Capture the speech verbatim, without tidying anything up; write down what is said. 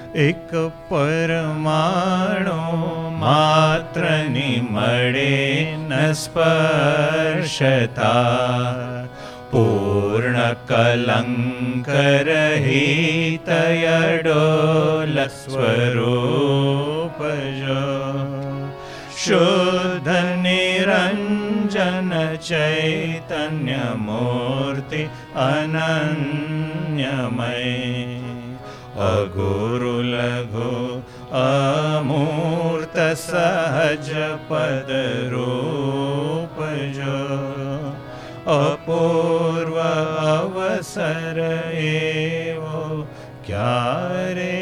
એક પરમાણુ માત્રની મળે ન સ્પર્શતા, પૂર્ણ કલંક રહિત અડોલ સ્વરૂપ જો, શુદ્ધ નિરંજન ચૈતન્ય મૂર્તિ અનન્યમય, અગુરુ લઘુ અમૂર્ત સહજ પદ રૂપ જો, અપૂર્વ અવસર એવો ક્યારે